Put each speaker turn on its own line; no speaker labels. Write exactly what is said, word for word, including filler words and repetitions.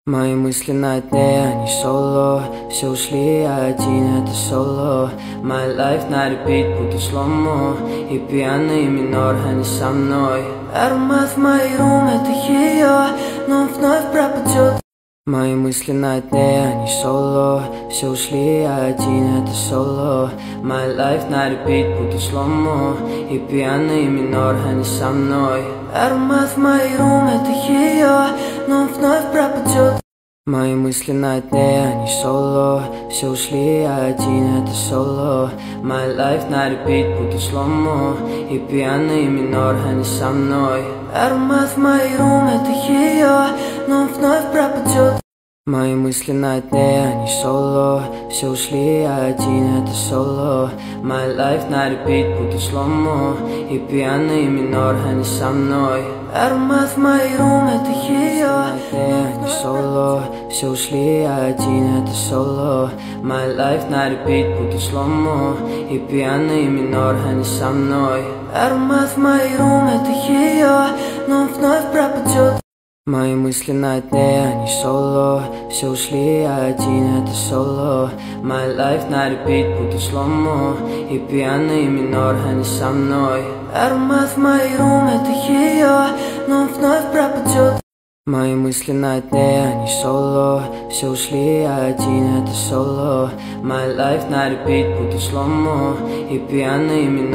Мои мысли на дне, они соло. Все ушли, я один, это соло. My life на репит, будто сломо. И пьяный минор, они со мной. Аромат в моей рум, это ее, но он вновь пропадет. Мои мысли на дне, они соло. Все ушли, я один, это соло. My life на репит, будто сломо. И пьяный минор, они со мной. Аромат в моей рум, это ее, но он вновь пропадет. Мои мысли на дне, они соло. Все ушли, я один, это соло. My life на репит, будто сломо. И пьяный минор, они со мной. Аромат в моей рум, это ее, но он вновь пропадет. Мои мысли на дне, они соло. Все ушли, я один, это соло. My life на репит, будто сломо. И пьяный минор, они со мной. Аромат в моей рум, это ее, но соло. Все ушли, я один, это соло. My life на репит, будто сломо. И пьяный минор, они со мной. Аромат в моей рум, это ее, но он вновь пропадет. Мои мысли на дне, они соло. Все ушли, я один, это соло. My life на репит, будто сломо. И пьяный минор, они со мной. Аромат в моей рум, это ее, но он вновь пропадет. Мои мысли на дне, они соло. Все ушли, я один, это соло. My life на репит, будто сломо. И пьяный минор.